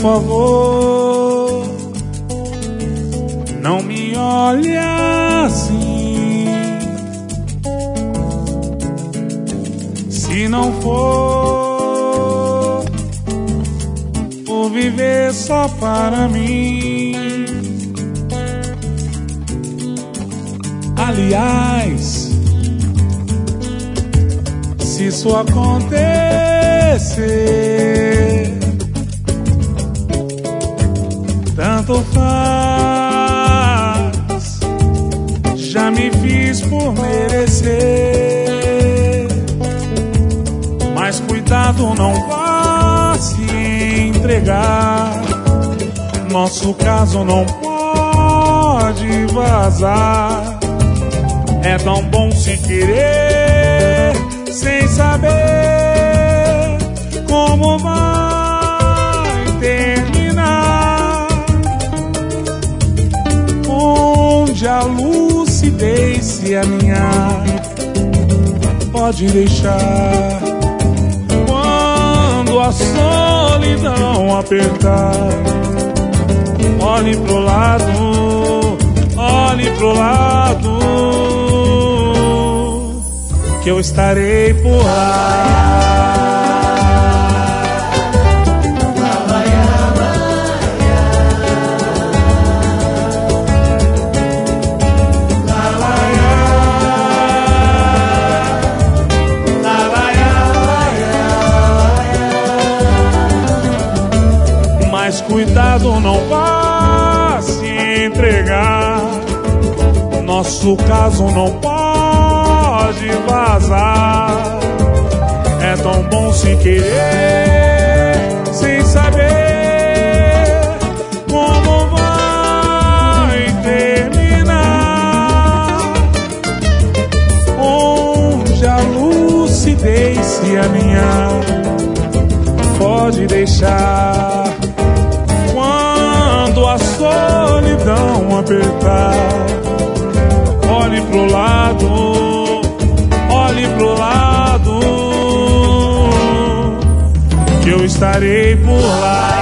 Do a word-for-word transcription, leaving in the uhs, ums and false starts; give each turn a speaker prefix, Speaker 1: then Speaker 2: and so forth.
Speaker 1: favor, não me olhe assim. Se não for por viver só para mim. Aliás, se isso acontecer, tanto faz, já me fiz por merecer. Mas cuidado, não vá se entregar, nosso caso não pode vazar. É tão bom se querer sem saber como vai terminar, onde a lucidez se alinhar. Pode deixar quando a solidão apertar. Olhe pro lado, olhe pro lado, que eu estarei por lá. Mas cuidado, não vá se entregar, nosso caso não pode vazar. É tão bom se querer sem saber como vai terminar, onde a lucidez se alinhar. Pode deixar quando a solidão apertar. Olhe pro lado, olhe pro lado, que eu estarei por lá.